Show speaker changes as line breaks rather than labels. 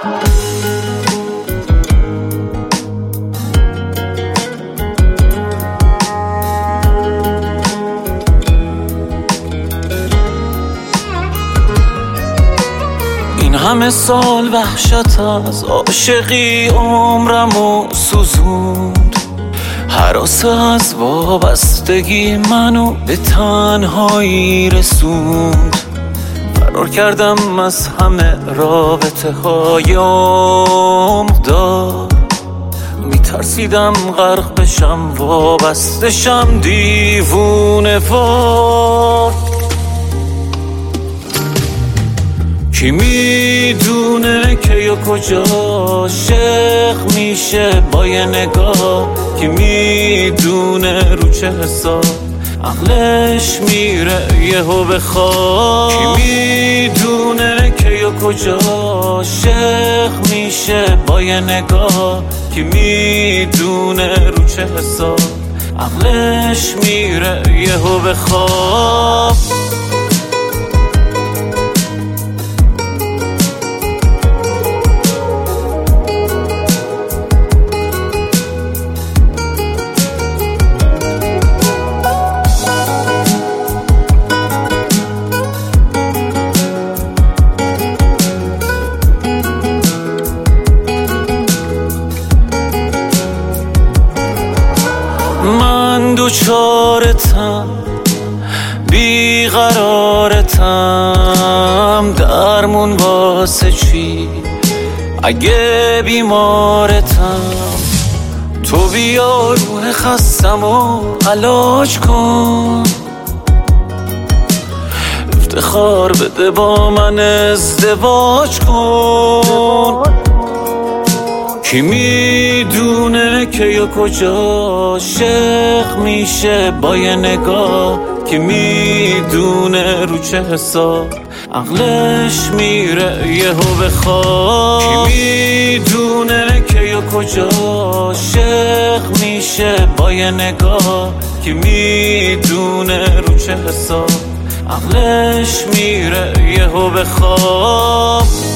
همه سال وحشت از عاشقی عمرمو سوزوند، هراس از وابستگی منو به تنهایی رسوند. فرار کردم از همه رابطه های عمقدار، میترسیدم غرق بشم وابسته شم دیوونه وار. کی میدونه که یا کجا عاشق میشه با یه نگاه، کی میدونه رو چه حساب عقلش میره یهو بخواد. کی میدونه که یا کجا عاشق میشه با یه نگاه، کی میدونه رو چه حساب عقلش میره یهو بخواد. من دوچارتم بیقرارتم، درمون واسه چی اگه بیمارتم؟ تو بیا روح خستم و علاج کن، افتخار بده با من ازدواج کن. کی میدونه که یا کجا عاشق میشه با یه نگاه، کی میدونه رو چه حساب عقلش میره یهو بخواد. کی میدونه که یا کجا عاشق میشه با یه نگاه، کی میدونه رو چه حساب عقلش میره یهو بخواد.